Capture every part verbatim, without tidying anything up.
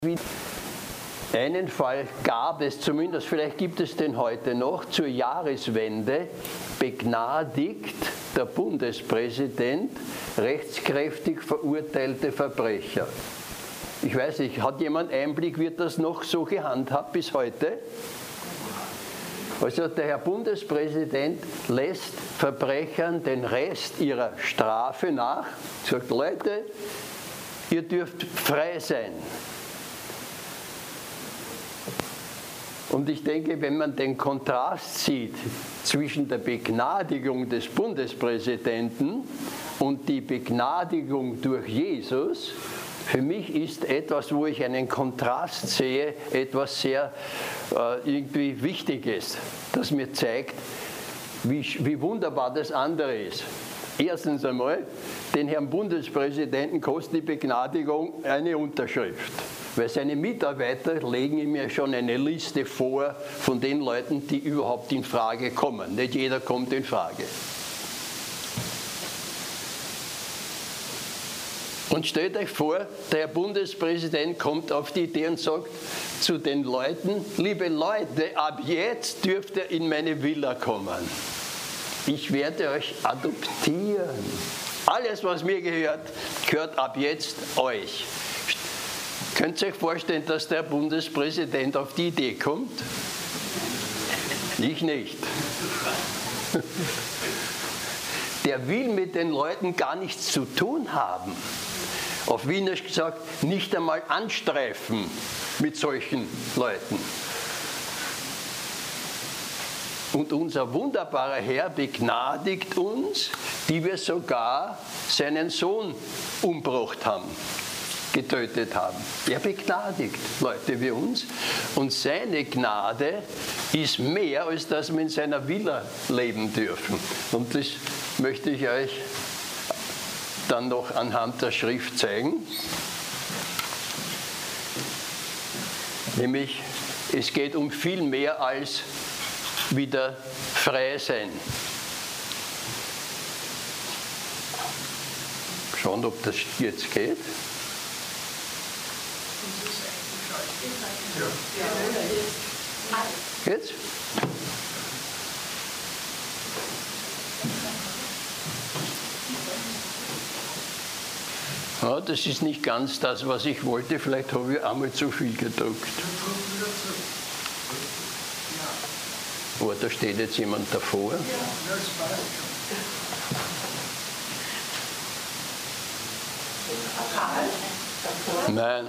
Einen Fall gab es, zumindest vielleicht gibt es den heute noch, zur Jahreswende begnadigt der Bundespräsident rechtskräftig verurteilte Verbrecher. Ich weiß nicht, hat jemand Einblick, wird das noch so gehandhabt bis heute? Also der Herr Bundespräsident lässt Verbrechern den Rest ihrer Strafe nach, sagt, Leute, ihr dürft frei sein. Und ich denke, wenn man den Kontrast sieht zwischen der Begnadigung des Bundespräsidenten und die Begnadigung durch Jesus, für mich ist etwas, wo ich einen Kontrast sehe, etwas sehr äh, irgendwie Wichtiges, das mir zeigt, wie, wie wunderbar das andere ist. Erstens einmal, den Herrn Bundespräsidenten kostet die Begnadigung eine Unterschrift. Weil seine Mitarbeiter legen ihm ja schon eine Liste vor von den Leuten, die überhaupt in Frage kommen. Nicht jeder kommt in Frage. Und stellt euch vor, der Herr Bundespräsident kommt auf die Idee und sagt zu den Leuten, liebe Leute, ab jetzt dürft ihr in meine Villa kommen. Ich werde euch adoptieren. Alles, was mir gehört, gehört ab jetzt euch. Könnt ihr euch vorstellen, dass der Bundespräsident auf die Idee kommt? Ich nicht. Der will mit den Leuten gar nichts zu tun haben. Auf Wienerisch gesagt, nicht einmal anstreifen mit solchen Leuten. Und unser wunderbarer Herr begnadigt uns, die wir sogar seinen Sohn umgebracht haben, getötet haben. Er begnadigt Leute wie uns. Und seine Gnade ist mehr, als dass wir in seiner Villa leben dürfen. Und das möchte ich euch dann noch anhand der Schrift zeigen. Nämlich, es geht um viel mehr als wieder frei sein. Schauen, ob das jetzt geht. Geht's? Ja, das ist nicht ganz das, was ich wollte. Vielleicht habe ich einmal zu viel gedruckt. Oh, da steht jetzt jemand davor. Nein.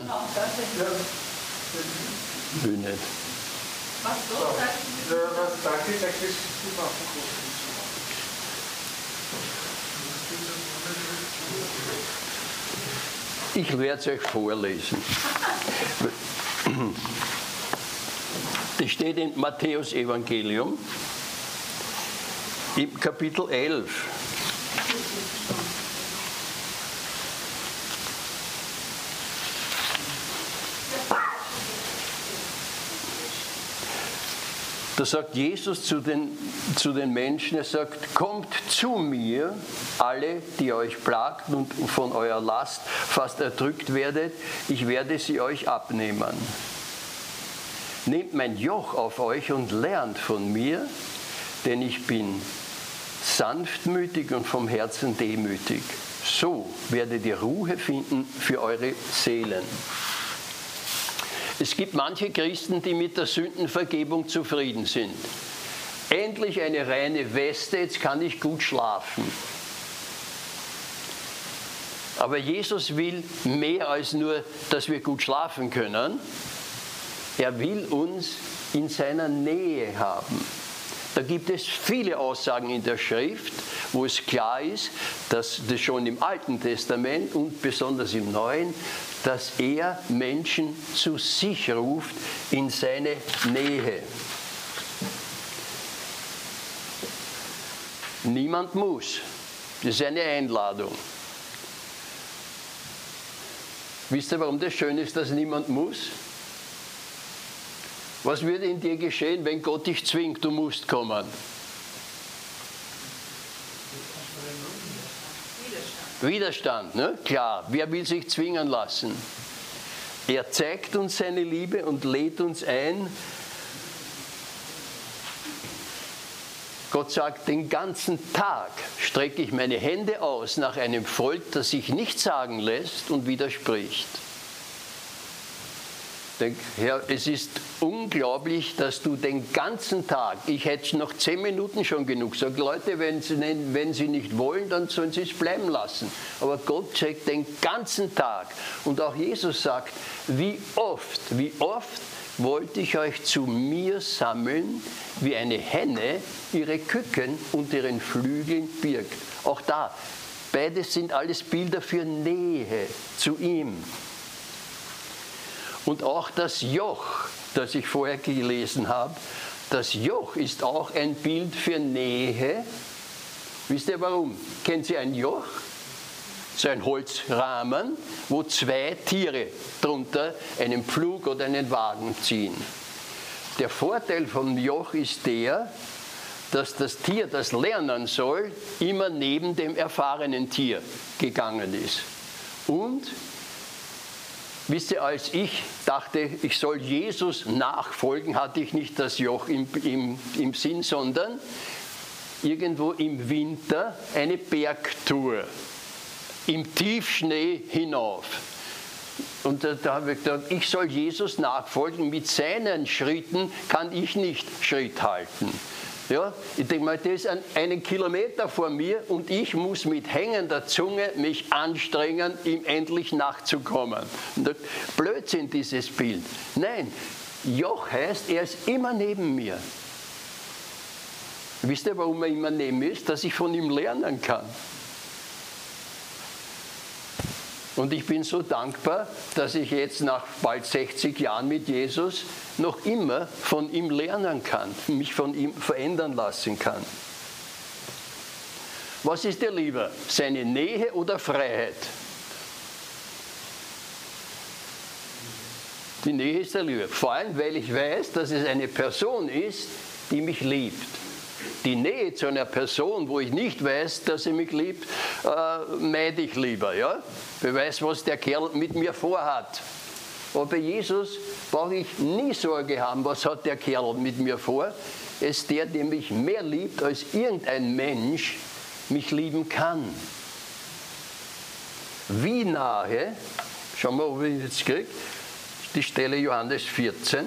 Will nicht. Was Ich werde es euch vorlesen. Das steht im Matthäus-Evangelium, im Kapitel elf. Da sagt Jesus zu den, zu den Menschen, er sagt, kommt zu mir, alle, die euch plagt und von eurer Last fast erdrückt werdet, ich werde sie euch abnehmen. Nehmt mein Joch auf euch und lernt von mir, denn ich bin sanftmütig und vom Herzen demütig. So werdet ihr Ruhe finden für eure Seelen. Es gibt manche Christen, die mit der Sündenvergebung zufrieden sind. Endlich eine reine Weste, jetzt kann ich gut schlafen. Aber Jesus will mehr als nur, dass wir gut schlafen können. Er will uns in seiner Nähe haben. Da gibt es viele Aussagen in der Schrift, wo es klar ist, dass das schon im Alten Testament und besonders im Neuen, dass er Menschen zu sich ruft in seine Nähe. Niemand muss. Das ist eine Einladung. Wisst ihr, warum das schön ist, dass niemand muss? Was würde in dir geschehen, wenn Gott dich zwingt, du musst kommen? Widerstand. Widerstand, ne? Klar. Wer will sich zwingen lassen? Er zeigt uns seine Liebe und lädt uns ein. Gott sagt, den ganzen Tag strecke ich meine Hände aus nach einem Volk, das sich nicht sagen lässt und widerspricht. Denk, Herr, es ist unglaublich, dass du den ganzen Tag, ich hätte noch zehn Minuten schon genug, sag Leute, wenn sie, wenn sie nicht wollen, dann sollen sie es bleiben lassen. Aber Gott sagt den ganzen Tag. Und auch Jesus sagt, wie oft, wie oft wollte ich euch zu mir sammeln, wie eine Henne ihre Küken unter ihren Flügeln birgt. Auch da, beides sind alles Bilder für Nähe zu ihm. Und auch das Joch, das ich vorher gelesen habe, das Joch ist auch ein Bild für Nähe. Wisst ihr warum? Kennen Sie ein Joch? So ein Holzrahmen, wo zwei Tiere drunter einen Pflug oder einen Wagen ziehen. Der Vorteil vom Joch ist der, dass das Tier, das lernen soll, immer neben dem erfahrenen Tier gegangen ist. Und, wisst ihr, als ich dachte, ich soll Jesus nachfolgen, hatte ich nicht das Joch im, im, im Sinn, sondern irgendwo im Winter eine Bergtour. Im Tiefschnee hinauf. Und da, da habe ich gedacht, ich soll Jesus nachfolgen, mit seinen Schritten kann ich nicht Schritt halten. Ja, ich denke mal, das ist ein, einen Kilometer vor mir und ich muss mit hängender Zunge mich anstrengen, ihm endlich nachzukommen. Und da, Blödsinn, dieses Bild. Nein, Joch heißt, er ist immer neben mir. Wisst ihr, warum er immer neben mir ist? Dass ich von ihm lernen kann. Und ich bin so dankbar, dass ich jetzt nach bald sechzig Jahren mit Jesus noch immer von ihm lernen kann, mich von ihm verändern lassen kann. Was ist dir lieber, seine Nähe oder Freiheit? Die Nähe ist dir lieber, vor allem weil ich weiß, dass es eine Person ist, die mich liebt. Die Nähe zu einer Person, wo ich nicht weiß, dass sie mich liebt, äh, meide ich lieber. Ja? Wer weiß, was der Kerl mit mir vorhat. Aber bei Jesus brauche ich nie Sorge haben, was hat der Kerl mit mir vor. Er ist der, der mich mehr liebt, als irgendein Mensch mich lieben kann. Wie nahe, schauen wir, ob ich jetzt kriege, die Stelle Johannes vierzehn.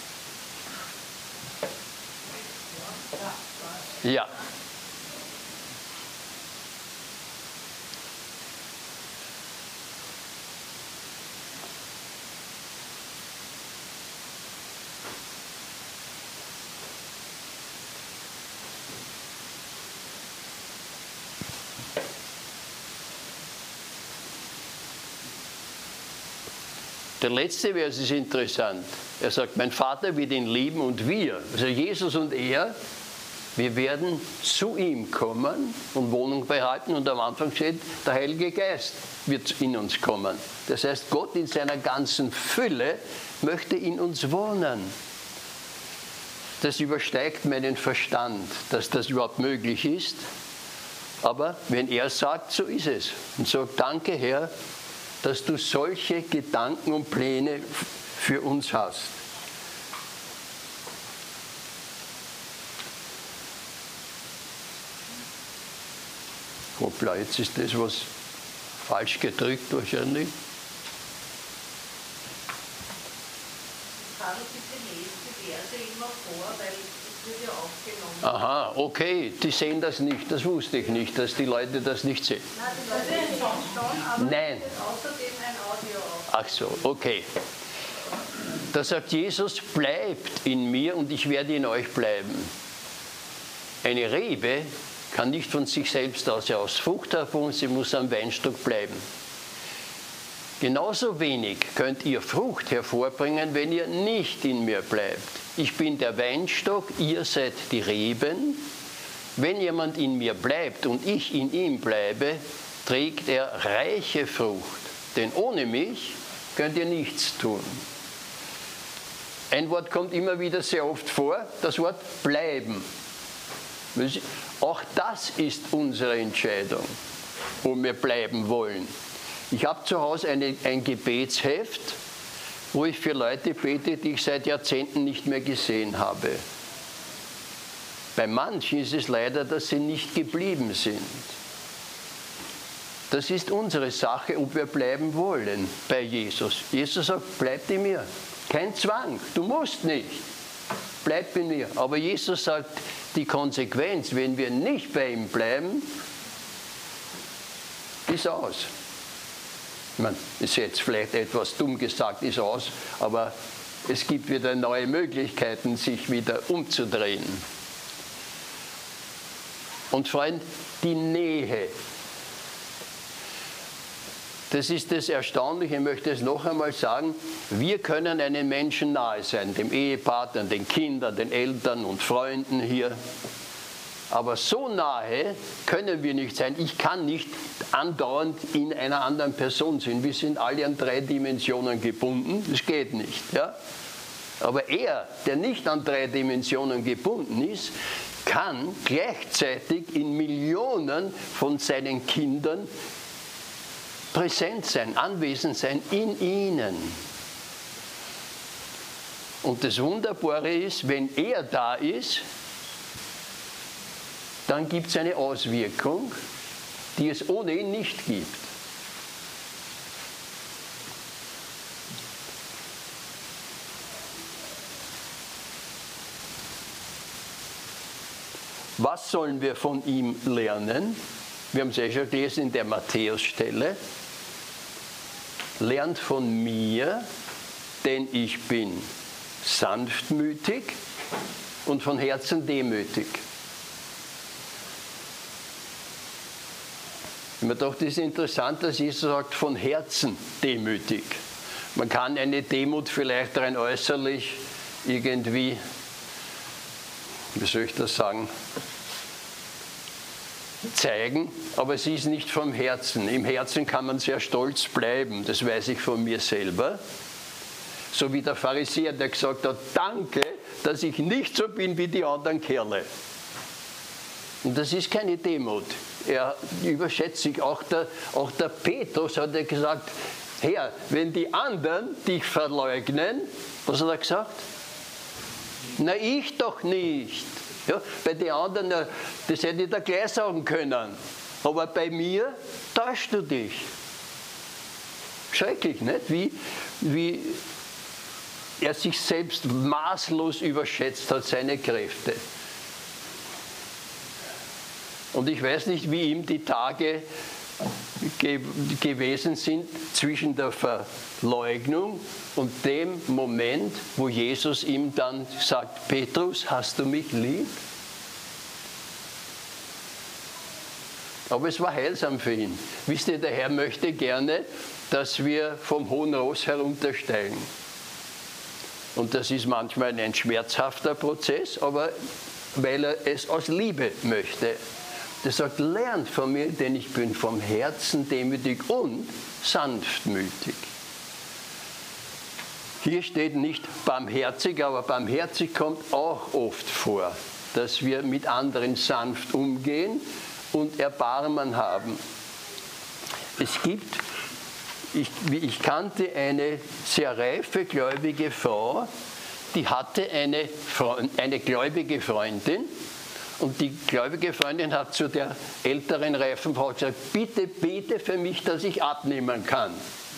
Ja. Der letzte Vers ist interessant. Er sagt, mein Vater wird ihn lieben und wir, also Jesus und er, wir werden zu ihm kommen und Wohnung behalten. Und am Anfang steht, der Heilige Geist wird in uns kommen. Das heißt, Gott in seiner ganzen Fülle möchte in uns wohnen. Das übersteigt meinen Verstand, dass das überhaupt möglich ist. Aber wenn er sagt, so ist es. Und sagt, danke Herr, dass du solche Gedanken und Pläne für uns hast. Hoppla, jetzt ist das was falsch gedrückt wahrscheinlich. Fahren Sie die nächste Verse immer vor, weil es wird ja aufgenommen. Aha, okay, die sehen das nicht, das wusste ich nicht, dass die Leute das nicht sehen. Nein, das sehen sonst schon, aber Nein. es wird außerdem ein Audio auf. Ach so, okay. Da sagt Jesus, bleibt in mir und ich werde in euch bleiben. Eine Rebe kann nicht von sich selbst aus heraus Frucht hervorbringen, sie muss am Weinstock bleiben. Genauso wenig könnt ihr Frucht hervorbringen, wenn ihr nicht in mir bleibt. Ich bin der Weinstock, ihr seid die Reben. Wenn jemand in mir bleibt und ich in ihm bleibe, trägt er reiche Frucht. Denn ohne mich könnt ihr nichts tun. Ein Wort kommt immer wieder sehr oft vor, das Wort bleiben. Auch das ist unsere Entscheidung, wo wir bleiben wollen. Ich habe zu Hause eine, ein Gebetsheft wo ich für Leute bete, die ich seit Jahrzehnten nicht mehr gesehen habe. Bei manchen ist es leider, dass sie nicht geblieben sind. Das ist unsere Sache, ob wir bleiben wollen bei Jesus. Jesus sagt, bleib in mir. Kein Zwang, du musst nicht. Bleib in mir. Aber Jesus sagt, die Konsequenz, wenn wir nicht bei ihm bleiben, ist aus. Ich meine, ist jetzt vielleicht etwas dumm gesagt, ist aus, aber es gibt wieder neue Möglichkeiten, sich wieder umzudrehen. Und vor allem die Nähe. Das ist das Erstaunliche, ich möchte es noch einmal sagen, wir können einem Menschen nahe sein, dem Ehepartner, den Kindern, den Eltern und Freunden hier. Aber so nahe können wir nicht sein. Ich kann nicht andauernd in einer anderen Person sein. Wir sind alle an drei Dimensionen gebunden, das geht nicht. Ja? Aber er, der nicht an drei Dimensionen gebunden ist, kann gleichzeitig in Millionen von seinen Kindern präsent sein, anwesend sein in ihnen. Und das Wunderbare ist, wenn er da ist, dann gibt es eine Auswirkung, die es ohne ihn nicht gibt. Was sollen wir von ihm lernen? Wir haben es ja schon gelesen in der Matthäus-Stelle. Lernt von mir, denn ich bin sanftmütig und von Herzen demütig. Ich mir dachte, das ist interessant, dass Jesus sagt, von Herzen demütig. Man kann eine Demut vielleicht rein äußerlich irgendwie, wie soll ich das sagen, zeigen, aber sie ist nicht vom Herzen. Im Herzen kann man sehr stolz bleiben, das weiß ich von mir selber. So wie der Pharisäer, der gesagt hat, danke, dass ich nicht so bin wie die anderen Kerle. Und das ist keine Demut. Er überschätzt sich. Auch der, auch der Petrus hat er gesagt, Herr, wenn die anderen dich verleugnen, was hat er gesagt? Na, ich doch nicht. Ja, bei den anderen, das hätte ich da gleich sagen können. Aber bei mir täuschst du dich. Schrecklich, nicht? Wie, wie er sich selbst maßlos überschätzt hat, seine Kräfte. Und ich weiß nicht, wie ihm die Tage ge gewesen sind zwischen der Verleugnung und dem Moment, wo Jesus ihm dann sagt, Petrus, hast du mich lieb? Aber es war heilsam für ihn. Wisst ihr, der Herr möchte gerne, dass wir vom hohen Ross heruntersteigen. Und das ist manchmal ein schmerzhafter Prozess, aber weil er es aus Liebe möchte. Er sagt, lernt von mir, denn ich bin vom Herzen demütig und sanftmütig. Hier steht nicht barmherzig, aber barmherzig kommt auch oft vor, dass wir mit anderen sanft umgehen und Erbarmen haben. Es gibt, ich, ich kannte eine sehr reife gläubige Frau, die hatte eine, Freund, eine gläubige Freundin. Und die gläubige Freundin hat zu der älteren reifen Frau gesagt, bitte bete für mich, dass ich abnehmen kann.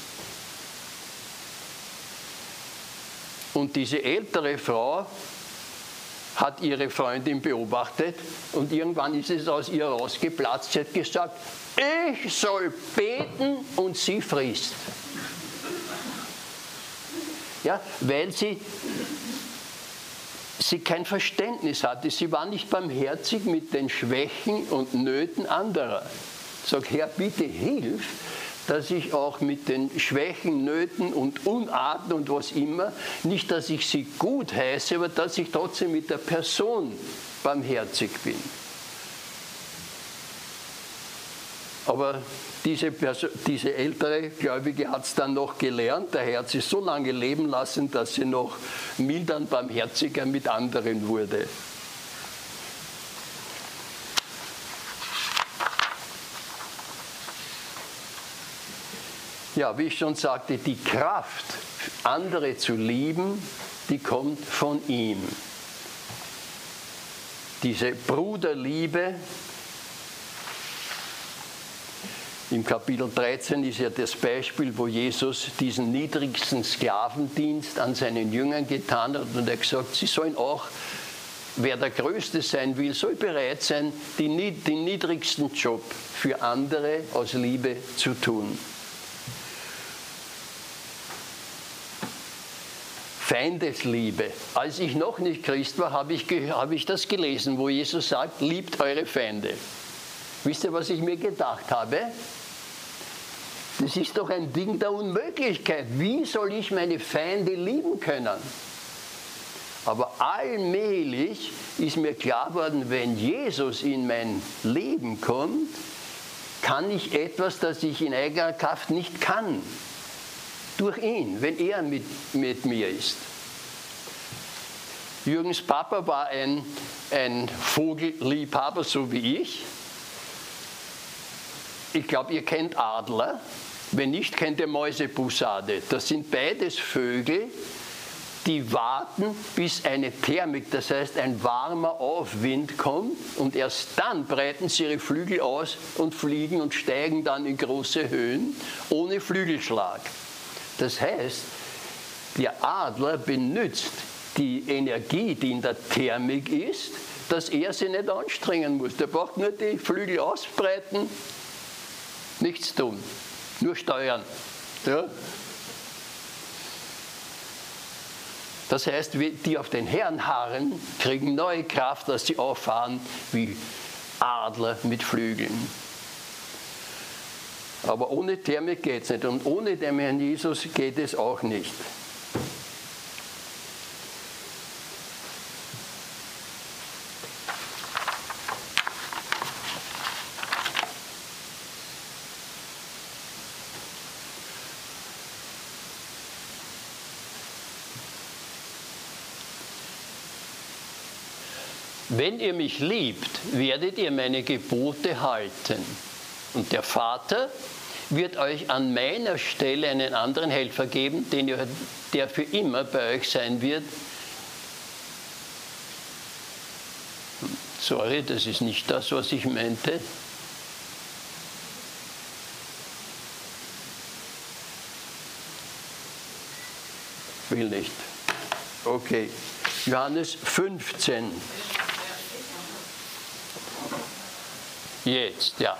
Und diese ältere Frau hat ihre Freundin beobachtet und irgendwann ist es aus ihr rausgeplatzt. Sie hat gesagt, ich soll beten und sie frisst. Ja, weil sie... sie kein Verständnis hatte. Sie war nicht barmherzig mit den Schwächen und Nöten anderer. Sag, Herr, bitte hilf, dass ich auch mit den Schwächen, Nöten und Unarten und was immer, nicht, dass ich sie gut heiße, aber dass ich trotzdem mit der Person barmherzig bin. Aber diese, Person, diese ältere Gläubige hat es dann noch gelernt. Der Herr hat sie so lange leben lassen, dass sie noch milder und barmherziger mit anderen wurde. Ja, wie ich schon sagte, die Kraft, andere zu lieben, die kommt von ihm. Diese Bruderliebe, im Kapitel dreizehn ist ja das Beispiel, wo Jesus diesen niedrigsten Sklavendienst an seinen Jüngern getan hat und er hat gesagt, sie sollen auch, wer der Größte sein will, soll bereit sein, den niedrigsten Job für andere aus Liebe zu tun. Feindesliebe. Als ich noch nicht Christ war, habe ich, habe ich das gelesen, wo Jesus sagt, liebt eure Feinde. Wisst ihr, was ich mir gedacht habe? Das ist doch ein Ding der Unmöglichkeit. Wie soll ich meine Feinde lieben können? Aber allmählich ist mir klar geworden, wenn Jesus in mein Leben kommt, kann ich etwas, das ich in eigener Kraft nicht kann. Durch ihn, wenn er mit, mit mir ist. Jürgens Papa war ein, ein Vogelliebhaber, so wie ich. Ich glaube, ihr kennt Adler. Wenn nicht, kennt ihr Mäusebussarde. Das sind beides Vögel, die warten, bis eine Thermik, das heißt ein warmer Aufwind kommt und erst dann breiten sie ihre Flügel aus und fliegen und steigen dann in große Höhen ohne Flügelschlag. Das heißt, der Adler benutzt die Energie, die in der Thermik ist, dass er sie nicht anstrengen muss. Der braucht nur die Flügel ausbreiten, nichts tun, nur steuern. Ja? Das heißt, die auf den Herrn harren, kriegen neue Kraft, dass sie auffahren wie Adler mit Flügeln. Aber ohne Thermik geht es nicht und ohne den Herrn Jesus geht es auch nicht. Wenn ihr mich liebt, werdet ihr meine Gebote halten. Und der Vater wird euch an meiner Stelle einen anderen Helfer geben, den ihr, der für immer bei euch sein wird. Sorry, das ist nicht das, was ich meinte. Will nicht. Okay. Johannes fünfzehn. Jetzt, ja.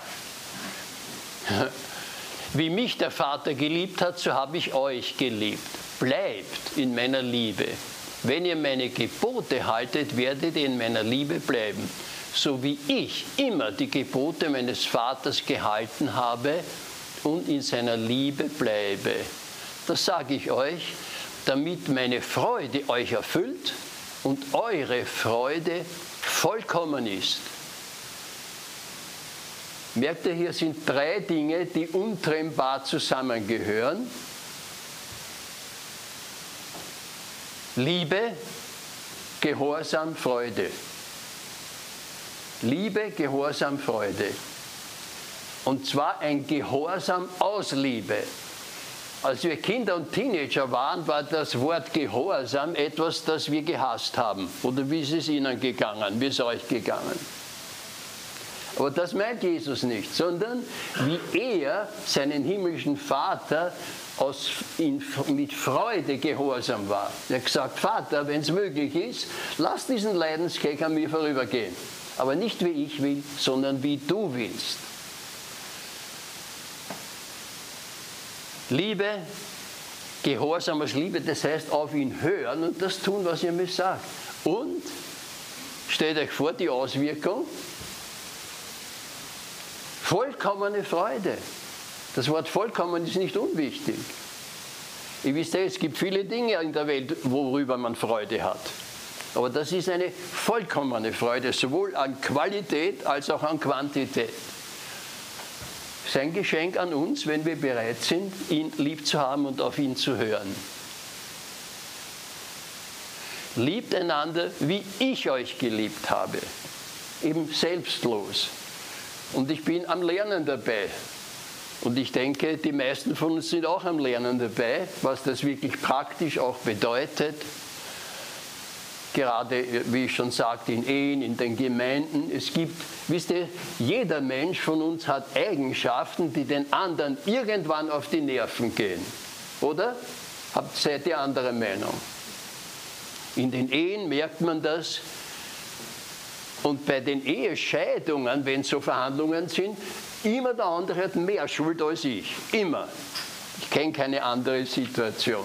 Wie mich der Vater geliebt hat, so habe ich euch geliebt. Bleibt in meiner Liebe. Wenn ihr meine Gebote haltet, werdet ihr in meiner Liebe bleiben. So wie ich immer die Gebote meines Vaters gehalten habe und in seiner Liebe bleibe. Das sage ich euch, damit meine Freude euch erfüllt und eure Freude vollkommen ist. Merkt ihr, hier sind drei Dinge, die untrennbar zusammengehören. Liebe, Gehorsam, Freude. Liebe, Gehorsam, Freude. Und zwar ein Gehorsam aus Liebe. Als wir Kinder und Teenager waren, war das Wort Gehorsam etwas, das wir gehasst haben. Oder wie ist es Ihnen gegangen? Wie ist es euch gegangen? Aber das meint Jesus nicht, sondern wie er seinen himmlischen Vater aus, in, mit Freude gehorsam war. Er hat gesagt, Vater, wenn es möglich ist, lass diesen Leidenskelch an mir vorübergehen. Aber nicht wie ich will, sondern wie du willst. Liebe, Gehorsam als Liebe, das heißt auf ihn hören und das tun, was er mir sagt. Und, stellt euch vor, die Auswirkung, vollkommene Freude. Das Wort vollkommen ist nicht unwichtig. Ihr wisst ja, es gibt viele Dinge in der Welt, worüber man Freude hat. Aber das ist eine vollkommene Freude, sowohl an Qualität als auch an Quantität. Sein Geschenk an uns, wenn wir bereit sind, ihn lieb zu haben und auf ihn zu hören. Liebt einander, wie ich euch geliebt habe. Eben selbstlos. Und ich bin am Lernen dabei. Und ich denke, die meisten von uns sind auch am Lernen dabei, was das wirklich praktisch auch bedeutet. Gerade, wie ich schon sagte, in Ehen, in den Gemeinden. Es gibt, wisst ihr, jeder Mensch von uns hat Eigenschaften, die den anderen irgendwann auf die Nerven gehen. Oder? Habt, seid ihr anderer Meinung? In den Ehen merkt man das. Und bei den Ehescheidungen, wenn so Verhandlungen sind, immer der andere hat mehr Schuld als ich. Immer. Ich kenne keine andere Situation.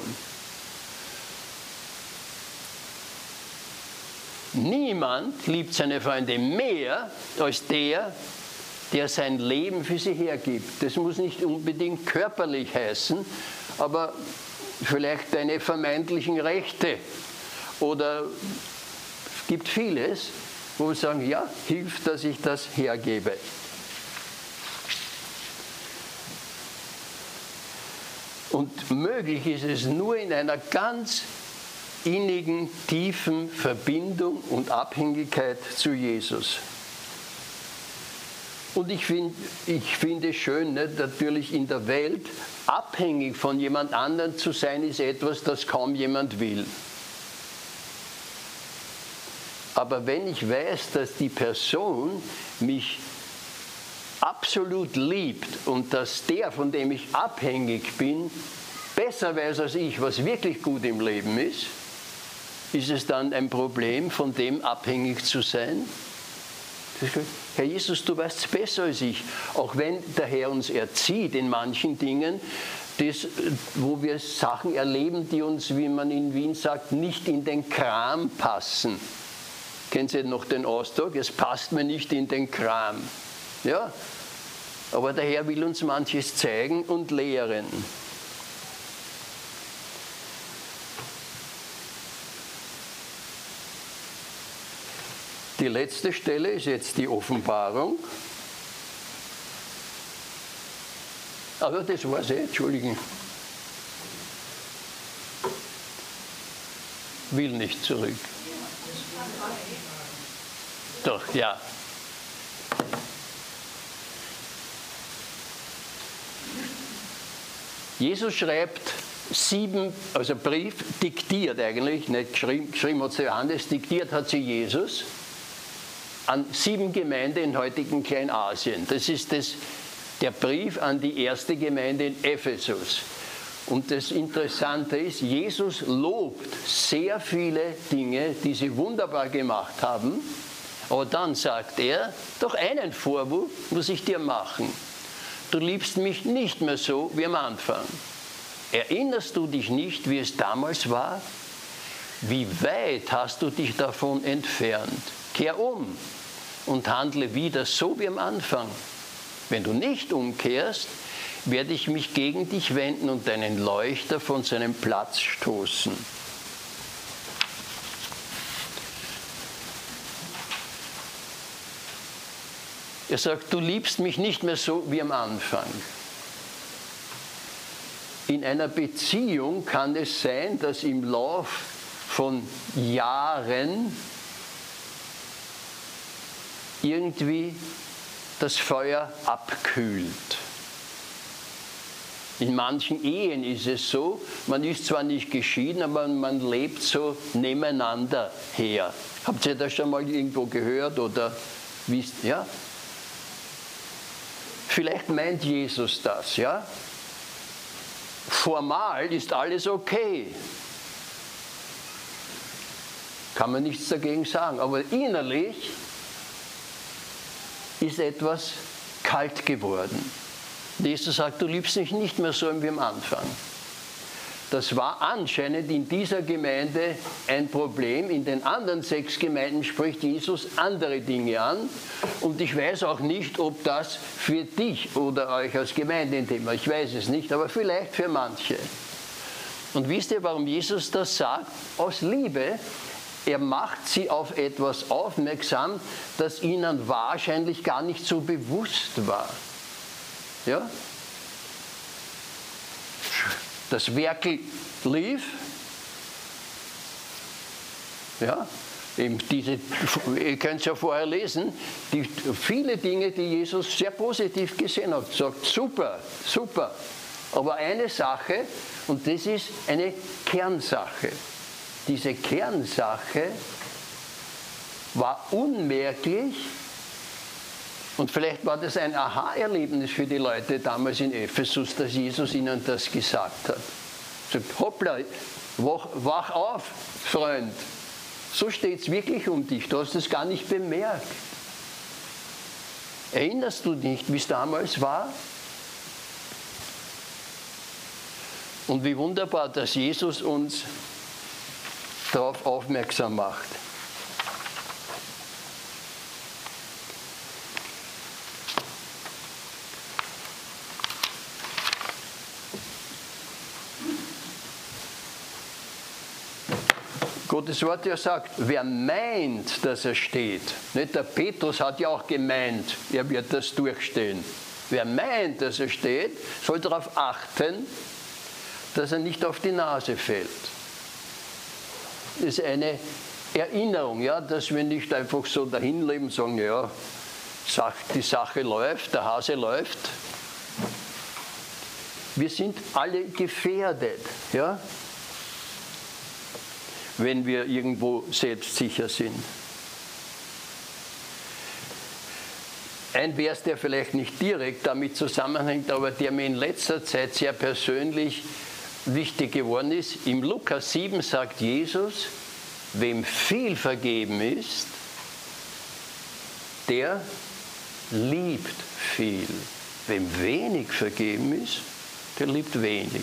Niemand liebt seine Freunde mehr als der, der sein Leben für sie hergibt. Das muss nicht unbedingt körperlich heißen, aber vielleicht deine vermeintlichen Rechte. Oder es gibt vieles, wo wir sagen, ja, hilft, dass ich das hergebe. Und möglich ist es nur in einer ganz innigen, tiefen Verbindung und Abhängigkeit zu Jesus. Und ich finde ich find es schön, nicht? Natürlich in der Welt, abhängig von jemand anderem zu sein, ist etwas, das kaum jemand will. Aber wenn ich weiß, dass die Person mich absolut liebt und dass der, von dem ich abhängig bin, besser weiß als ich, was wirklich gut im Leben ist, ist es dann ein Problem, von dem abhängig zu sein? Herr Jesus, du weißt es besser als ich. Auch wenn der Herr uns erzieht in manchen Dingen, das, wo wir Sachen erleben, die uns, wie man in Wien sagt, nicht in den Kram passen. Kennen Sie noch den Ausdruck? Es passt mir nicht in den Kram. Ja? Aber der Herr will uns manches zeigen und lehren. Die letzte Stelle ist jetzt die Offenbarung. Aber das war es, entschuldigen. Will nicht zurück. Doch, ja. Jesus schreibt sieben, also Brief, diktiert eigentlich, nicht geschrieben, geschrieben hat sie Johannes, diktiert hat sie Jesus an sieben Gemeinden in heutigen Kleinasien. Das ist das, der Brief an die erste Gemeinde in Ephesus. Und das Interessante ist, Jesus lobt sehr viele Dinge, die sie wunderbar gemacht haben, aber dann sagt er, doch einen Vorwurf muss ich dir machen. Du liebst mich nicht mehr so wie am Anfang. Erinnerst du dich nicht, wie es damals war? Wie weit hast du dich davon entfernt? Kehr um und handle wieder so wie am Anfang. Wenn du nicht umkehrst, werde ich mich gegen dich wenden und deinen Leuchter von seinem Platz stoßen. Er sagt, du liebst mich nicht mehr so wie am Anfang. In einer Beziehung kann es sein, dass im Lauf von Jahren irgendwie das Feuer abkühlt. In manchen Ehen ist es so, man ist zwar nicht geschieden, aber man lebt so nebeneinander her. Habt ihr das schon mal irgendwo gehört oder wisst, ja? Vielleicht meint Jesus das, ja? Formal ist alles okay. Kann man nichts dagegen sagen, aber innerlich ist etwas kalt geworden. Jesus sagt, du liebst mich nicht mehr so wie am Anfang. Das war anscheinend in dieser Gemeinde ein Problem. In den anderen sechs Gemeinden spricht Jesus andere Dinge an. Und ich weiß auch nicht, ob das für dich oder euch als Gemeinde ein Thema ist. Ich weiß es nicht, aber vielleicht für manche. Und wisst ihr, warum Jesus das sagt? Aus Liebe. Er macht sie auf etwas aufmerksam, das ihnen wahrscheinlich gar nicht so bewusst war. Ja? Das Werkel lief, ja, Eben diese, ihr könnt es ja vorher lesen, die, viele Dinge, die Jesus sehr positiv gesehen hat, sagt, super, super. Aber eine Sache, und das ist eine Kernsache. Diese Kernsache war unmerklich, und vielleicht war das ein Aha-Erlebnis für die Leute damals in Ephesus, dass Jesus ihnen das gesagt hat. Sagt, hoppla, wach, wach auf, Freund. So steht es wirklich um dich, du hast es gar nicht bemerkt. Erinnerst du dich, wie es damals war? Und wie wunderbar, dass Jesus uns darauf aufmerksam macht. Gottes Wort ja sagt, wer meint, dass er steht, nicht der Petrus hat ja auch gemeint, er wird das durchstehen. Wer meint, dass er steht, soll darauf achten, dass er nicht auf die Nase fällt. Das ist eine Erinnerung, ja, dass wir nicht einfach so dahin leben und sagen, ja, die Sache läuft, der Hase läuft. Wir sind alle gefährdet, ja, wenn wir irgendwo selbstsicher sind. Ein Vers, der vielleicht nicht direkt damit zusammenhängt, aber der mir in letzter Zeit sehr persönlich wichtig geworden ist. Im Lukas sieben sagt Jesus, wem viel vergeben ist, der liebt viel. Wem wenig vergeben ist, der liebt wenig.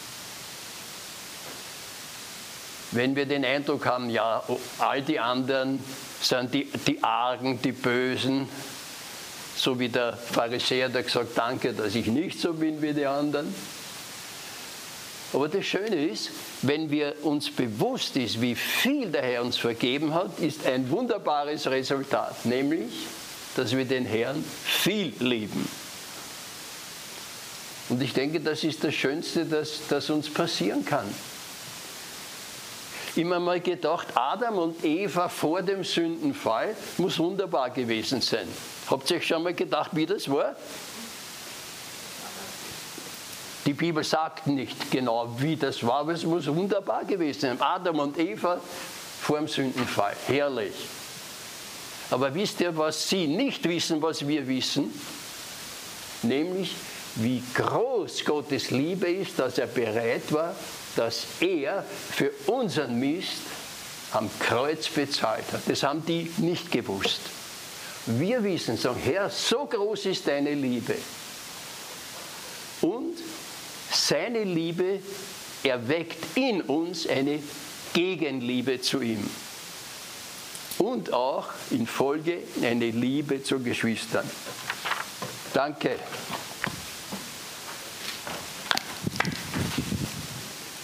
Wenn wir den Eindruck haben, ja, all die anderen sind die, die Argen, die Bösen, so wie der Pharisäer, der gesagt, danke, dass ich nicht so bin wie die anderen. Aber das Schöne ist, wenn wir uns bewusst ist, wie viel der Herr uns vergeben hat, ist ein wunderbares Resultat, nämlich, dass wir den Herrn viel lieben. Und ich denke, das ist das Schönste, das, das uns passieren kann. Immer mal gedacht, Adam und Eva vor dem Sündenfall muss wunderbar gewesen sein. Habt ihr euch schon mal gedacht, wie das war? Die Bibel sagt nicht genau, wie das war, aber es muss wunderbar gewesen sein. Adam und Eva vor dem Sündenfall. Herrlich. Aber wisst ihr, was sie nicht wissen, was wir wissen? Nämlich, wie groß Gottes Liebe ist, dass er bereit war, dass er für unseren Mist am Kreuz bezahlt hat. Das haben die nicht gewusst. Wir wissen, sagen, Herr, so groß ist deine Liebe. Und seine Liebe erweckt in uns eine Gegenliebe zu ihm. Und auch in Folge eine Liebe zu Geschwistern. Danke.